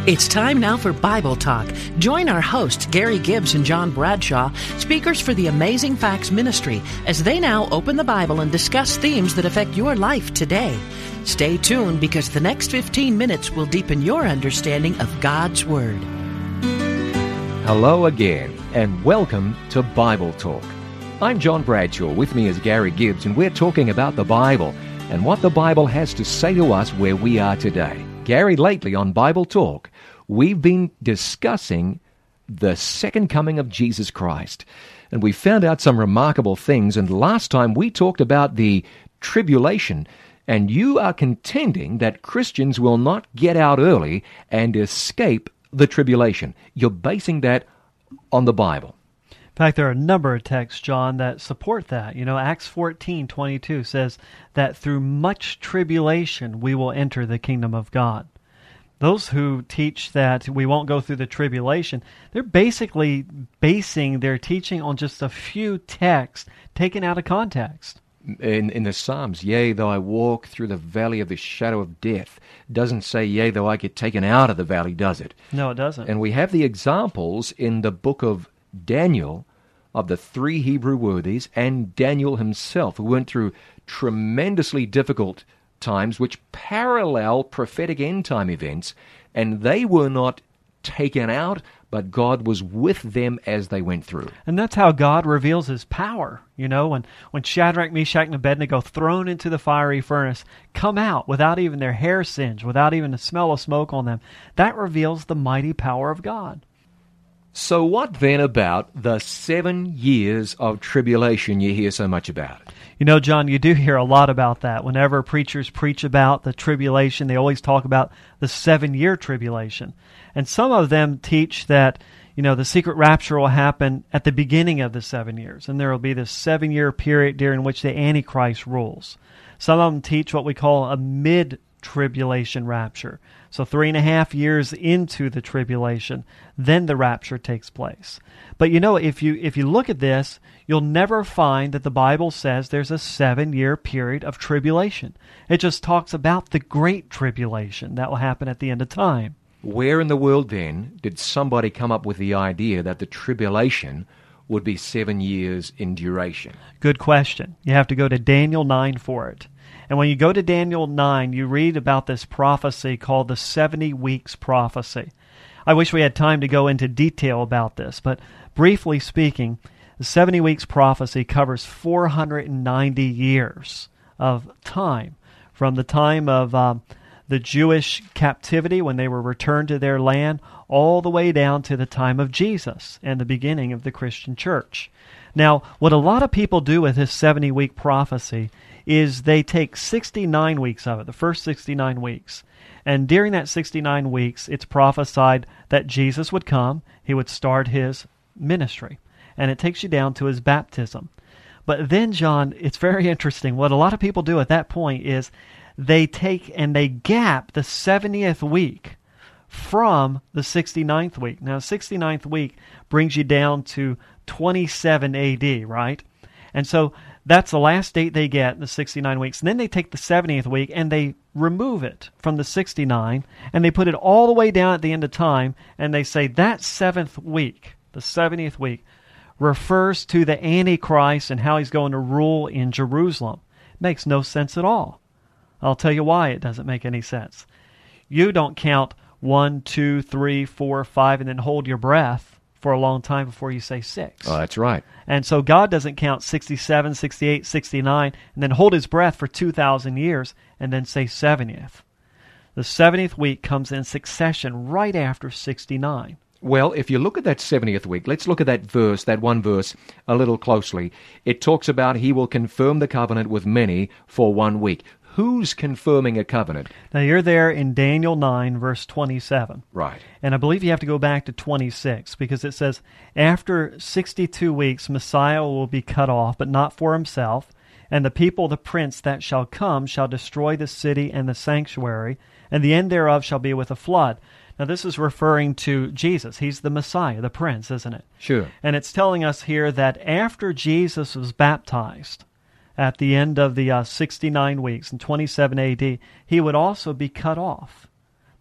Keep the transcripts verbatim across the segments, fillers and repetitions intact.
It's time now for Bible Talk. Join our hosts, Gary Gibbs and John Bradshaw, speakers for the Amazing Facts Ministry, as they now open the Bible and discuss themes that affect your life today. Stay tuned because the next fifteen minutes will deepen your understanding of God's Word. Hello again, and welcome to Bible Talk. I'm John Bradshaw. With me is Gary Gibbs, and we're talking about the Bible and what the Bible has to say to us where we are today. Gary, lately on Bible Talk, we've been discussing the second coming of Jesus Christ, and we found out some remarkable things. And last time we talked about the tribulation, and you are contending that Christians will not get out early and escape the tribulation. You're basing that on the Bible. In fact, there are a number of texts, John, that support that. You know, Acts fourteen twenty-two says that through much tribulation we will enter the kingdom of God. Those who teach that we won't go through the tribulation, they're basically basing their teaching on just a few texts taken out of context. In, in the Psalms, yea, though I walk through the valley of the shadow of death, doesn't say, yea, though I get taken out of the valley, does it? No, it doesn't. And we have the examples in the book of Daniel of the three Hebrew worthies and Daniel himself, who went through tremendously difficult times which parallel prophetic end-time events, and they were not taken out, but God was with them as they went through. And that's how God reveals His power. You know, when, when Shadrach, Meshach, and Abednego, thrown into the fiery furnace, come out without even their hair singed, without even the smell of smoke on them, that reveals the mighty power of God. So what then about the seven years of tribulation you hear so much about? You know, John, you do hear a lot about that. Whenever preachers preach about the tribulation, they always talk about the seven-year tribulation. And some of them teach that, you know, the secret rapture will happen at the beginning of the seven years, and there will be this seven-year period during which the Antichrist rules. Some of them teach what we call a mid-tribulation rapture. So three and a half years into the tribulation, then the rapture takes place. But you know, if you if you look at this, you'll never find that the Bible says there's a seven-year period of tribulation. It just talks about the great tribulation that will happen at the end of time. Where in the world, then, did somebody come up with the idea that the tribulation would be seven years in duration? Good question. You have to go to Daniel nine for it. And when you go to Daniel nine, you read about this prophecy called the seventy weeks prophecy. I wish we had time to go into detail about this, but briefly speaking, the seventy weeks prophecy covers four hundred ninety years of time, from the time of um, the Jewish captivity when they were returned to their land, all the way down to the time of Jesus and the beginning of the Christian church. Now, what a lot of people do with this seventy-week prophecy is they take sixty-nine weeks of it, the first sixty-nine weeks. And during that sixty-nine weeks, it's prophesied that Jesus would come, He would start His ministry. And it takes you down to His baptism. But then, John, it's very interesting. What a lot of people do at that point is they take and they gap the seventieth week from the sixty-ninth week. Now, sixty-ninth week brings you down to twenty-seven A D, right? And so that's the last date they get, the sixty-nine weeks. And then they take the seventieth week and they remove it from the sixty-nine, and they put it all the way down at the end of time, and they say that seventh week, the seventieth week, refers to the Antichrist and how he's going to rule in Jerusalem. It makes no sense at all. I'll tell you why it doesn't make any sense. You don't count one, two, three, four, five, and then hold your breath for a long time before you say six. Oh, that's right. And so God doesn't count sixty-seven, sixty-eight, sixty-nine, and then hold His breath for two thousand years and then say seventieth. The seventieth week comes in succession right after sixty-nine. Well, if you look at that seventieth week, let's look at that verse, that one verse, a little closely. It talks about He will confirm the covenant with many for one week. Who's confirming a covenant? Now, you're there in Daniel nine, verse twenty-seven. Right. And I believe you have to go back to twenty-six, because it says, after sixty-two weeks, Messiah will be cut off, but not for Himself, and the people, the prince that shall come, shall destroy the city and the sanctuary, and the end thereof shall be with a flood. Now, this is referring to Jesus. He's the Messiah, the prince, isn't it? Sure. And it's telling us here that after Jesus was baptized, at the end of the uh, sixty-nine weeks in twenty-seven A D, He would also be cut off.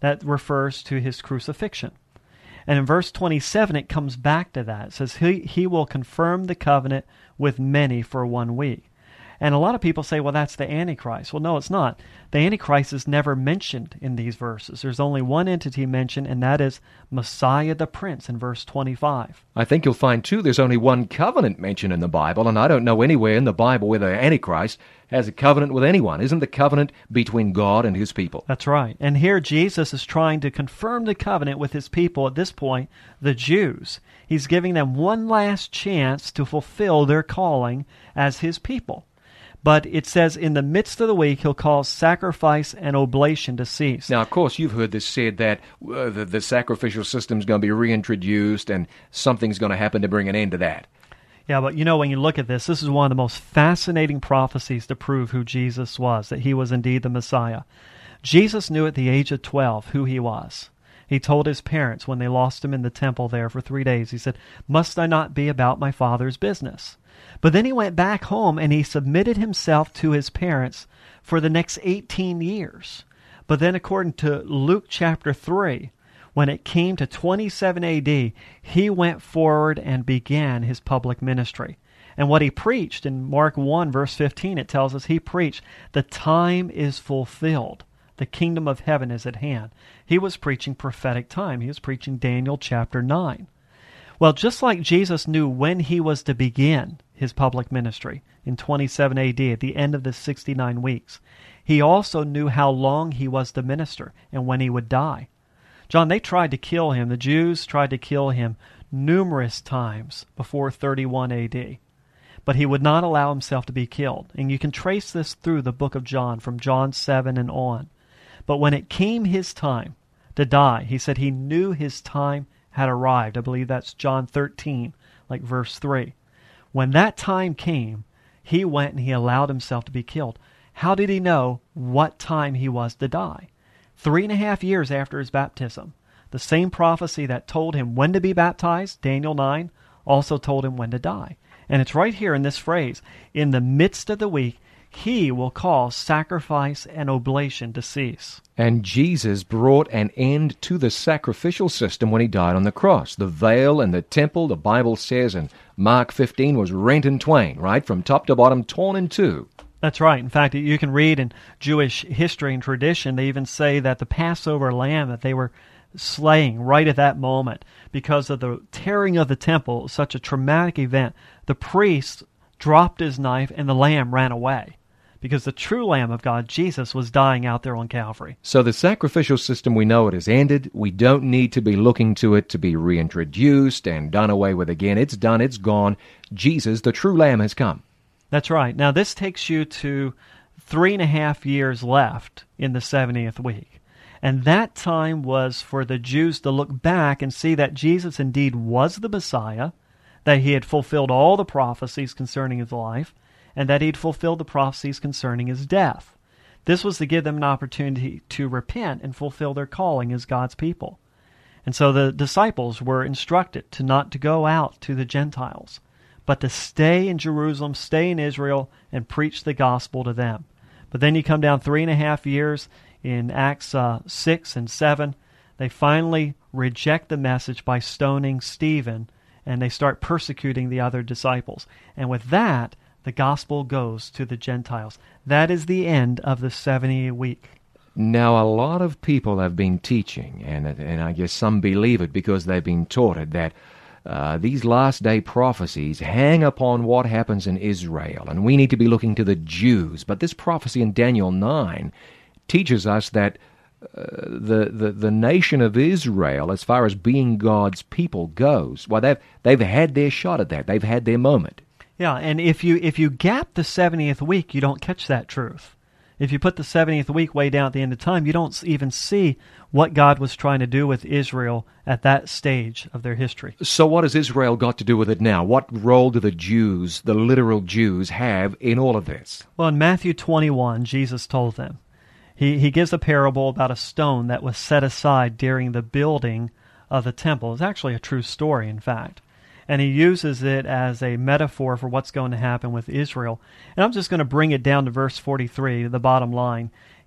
That refers to his crucifixion. And in verse twenty-seven, it comes back to that. It says, he, he will confirm the covenant with many for one week. And a lot of people say, well, that's the Antichrist. Well, no, it's not. The Antichrist is never mentioned in these verses. There's only one entity mentioned, and that is Messiah the Prince in verse twenty-five. I think you'll find, too, there's only one covenant mentioned in the Bible, and I don't know anywhere in the Bible where the Antichrist has a covenant with anyone. Isn't the covenant between God and his people? That's right. And here Jesus is trying to confirm the covenant with his people at this point, the Jews. He's giving them one last chance to fulfill their calling as his people. But it says, in the midst of the week, he'll cause sacrifice and oblation to cease. Now, of course, you've heard this said that uh, the, the sacrificial system is going to be reintroduced and something's going to happen to bring an end to that. Yeah, but you know, when you look at this, this is one of the most fascinating prophecies to prove who Jesus was, that he was indeed the Messiah. Jesus knew at the age of twelve who he was. He told his parents when they lost him in the temple there for three days, he said, "Must I not be about my Father's business?" But then he went back home and he submitted himself to his parents for the next eighteen years. But then according to Luke chapter three, when it came to twenty-seven A D, he went forward and began his public ministry. And what he preached in Mark one verse fifteen, it tells us he preached, "The time is fulfilled. The kingdom of heaven is at hand." He was preaching prophetic time. He was preaching Daniel chapter nine. Well, just like Jesus knew when he was to begin his public ministry in twenty-seven A D at the end of the sixty-nine weeks, he also knew how long he was to minister and when he would die. John, they tried to kill him. The Jews tried to kill him numerous times before thirty-one A D. But he would not allow himself to be killed. And you can trace this through the book of John, from John seven and on. But when it came his time to die, he said he knew his time had arrived. I believe that's John thirteen, like verse three. When that time came, he went and he allowed himself to be killed. How did he know what time he was to die? Three and a half years after his baptism. The same prophecy that told him when to be baptized, Daniel nine, also told him when to die. And it's right here in this phrase, "In the midst of the week, he will cause sacrifice and oblation to cease." And Jesus brought an end to the sacrificial system when he died on the cross. The veil in the temple, the Bible says in Mark fifteen, was rent in twain, right? From top to bottom, torn in two. That's right. In fact, you can read in Jewish history and tradition, they even say that the Passover lamb that they were slaying right at that moment, because of the tearing of the temple, such a traumatic event, the priest dropped his knife and the lamb ran away, because the true Lamb of God, Jesus, was dying out there on Calvary. So the sacrificial system, we know it has ended. We don't need to be looking to it to be reintroduced and done away with again. It's done. It's gone. Jesus, the true Lamb, has come. That's right. Now this takes you to three and a half years left in the seventieth week. And that time was for the Jews to look back and see that Jesus indeed was the Messiah, that he had fulfilled all the prophecies concerning his life, and that he'd fulfilled the prophecies concerning his death. This was to give them an opportunity to repent and fulfill their calling as God's people. And so the disciples were instructed to not to go out to the Gentiles, but to stay in Jerusalem, stay in Israel, and preach the gospel to them. But then you come down three and a half years in Acts uh, six and seven. They finally reject the message by stoning Stephen, and they start persecuting the other disciples. And with that, the gospel goes to the Gentiles. That is the end of the seventy week. Now, a lot of people have been teaching, and and I guess some believe it because they've been taught it, that uh, these last day prophecies hang upon what happens in Israel, and we need to be looking to the Jews. But this prophecy in Daniel nine teaches us that uh, the, the the nation of Israel, as far as being God's people goes, well, they've they've had their shot at that. They've had their moment. Yeah, and if you if you gap the seventieth week, you don't catch that truth. If you put the seventieth week way down at the end of time, you don't even see what God was trying to do with Israel at that stage of their history. So what has Israel got to do with it now? What role do the Jews, the literal Jews, have in all of this? Well, in Matthew twenty-one, Jesus told them. He, he gives a parable about a stone that was set aside during the building of the temple. It's actually a true story, in fact. And he uses it as a metaphor for what's going to happen with Israel. And I'm just going to bring it down to verse forty-three, the bottom line. He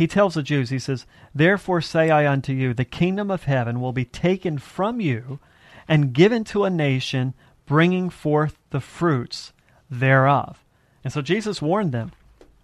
he tells the Jews, he says, "Therefore say I unto you, the kingdom of heaven will be taken from you and given to a nation, bringing forth the fruits thereof." And so Jesus warned them,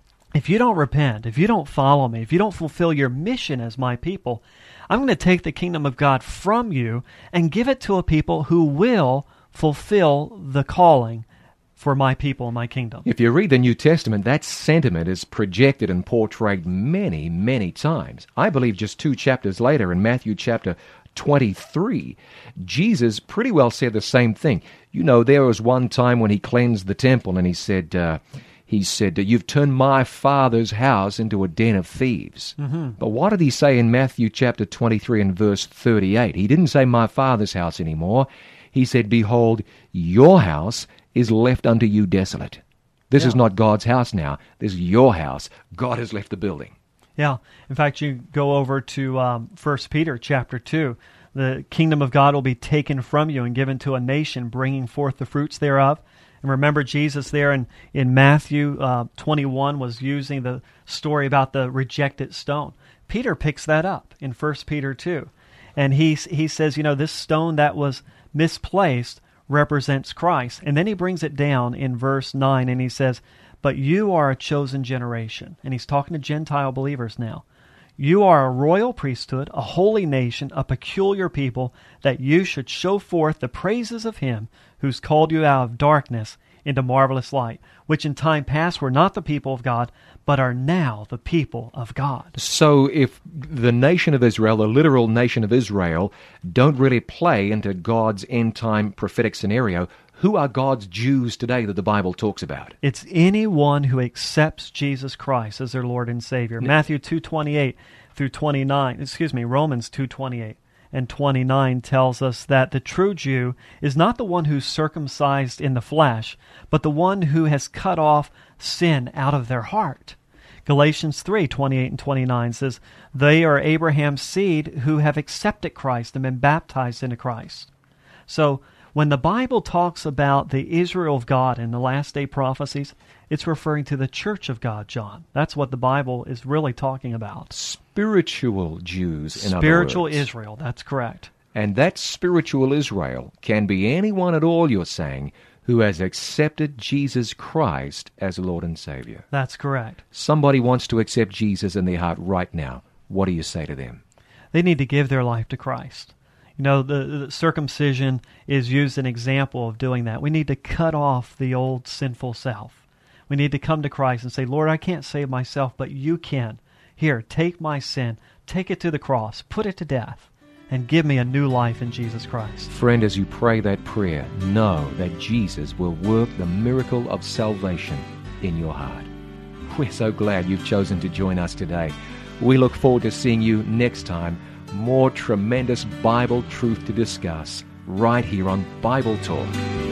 if you don't repent, if you don't follow me, if you don't fulfill your mission as my people, I'm going to take the kingdom of God from you and give it to a people who will fulfill the calling for my people and my kingdom. If you read the New Testament, that sentiment is projected and portrayed many, many times. I believe just two chapters later in Matthew chapter twenty-three, Jesus pretty well said the same thing. You know, there was one time when he cleansed the temple and he said, uh, he said, "You've turned my Father's house into a den of thieves." Mm-hmm. But what did he say in Matthew chapter twenty-three and verse thirty-eight? He didn't say my Father's house anymore. He said, "Behold, your house is left unto you desolate." This yeah. is not God's house now. This is your house. God has left the building. Yeah. In fact, you go over to um, First Peter chapter two. The kingdom of God will be taken from you and given to a nation, bringing forth the fruits thereof. And remember, Jesus there in, in Matthew uh, twenty-one was using the story about the rejected stone. Peter picks that up in First Peter two. And he, he says, you know, this stone that was misplaced represents Christ. And then he brings it down in verse nine, and he says, "But you are a chosen generation." And he's talking to Gentile believers now. "You are a royal priesthood, a holy nation, a peculiar people, that you should show forth the praises of him who's called you out of darkness into marvelous light, which in time past were not the people of God, but are now the people of God." So if the nation of Israel, the literal nation of Israel, don't really play into God's end-time prophetic scenario, who are God's Jews today that the Bible talks about? It's anyone who accepts Jesus Christ as their Lord and Savior. Yeah. Matthew two twenty-eight through twenty-nine, excuse me, Romans two twenty-eight and twenty-nine tells us that the true Jew is not the one who's circumcised in the flesh, but the one who has cut off sin out of their heart. Galatians three twenty-eight and twenty-nine says, "They are Abraham's seed who have accepted Christ and been baptized into Christ." So when the Bible talks about the Israel of God in the last day prophecies, it's referring to the church of God, John. That's what the Bible is really talking about. Spiritual Jews, in other words. Spiritual Israel, that's correct. And that spiritual Israel can be anyone at all, you're saying, who has accepted Jesus Christ as Lord and Savior. That's correct. Somebody wants to accept Jesus in their heart right now. What do you say to them? They need to give their life to Christ. You know, the, the circumcision is used as an example of doing that. We need to cut off the old sinful self. We need to come to Christ and say, "Lord, I can't save myself, but you can. Here, take my sin, take it to the cross, put it to death, and give me a new life in Jesus Christ." Friend, as you pray that prayer, know that Jesus will work the miracle of salvation in your heart. We're so glad you've chosen to join us today. We look forward to seeing you next time. More tremendous Bible truth to discuss right here on Bible Talk.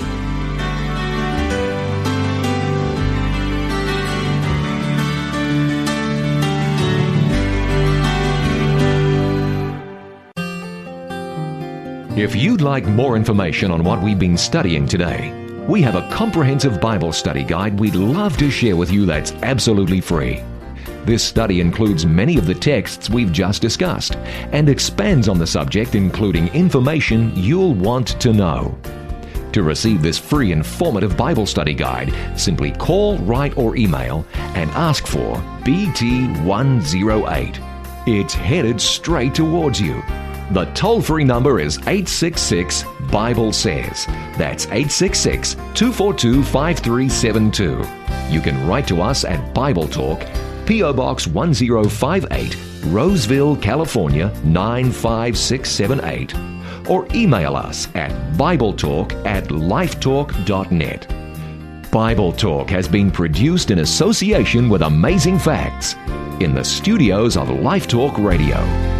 If you'd like more information on what we've been studying today, we have a comprehensive Bible study guide we'd love to share with you that's absolutely free. This study includes many of the texts we've just discussed and expands on the subject, including information you'll want to know. To receive this free informative Bible study guide, simply call, write, or email and ask for B T one oh eight. It's headed straight towards you. The toll-free number is eight six six, Bible says. That's eight six six, two four two, five three seven two. You can write to us at Bible Talk, P O Box one oh five eight, Roseville, California nine five six seven eight, or email us at BibleTalk at lifetalk dot net. Bible Talk has been produced in association with Amazing Facts in the studios of Life Talk Radio.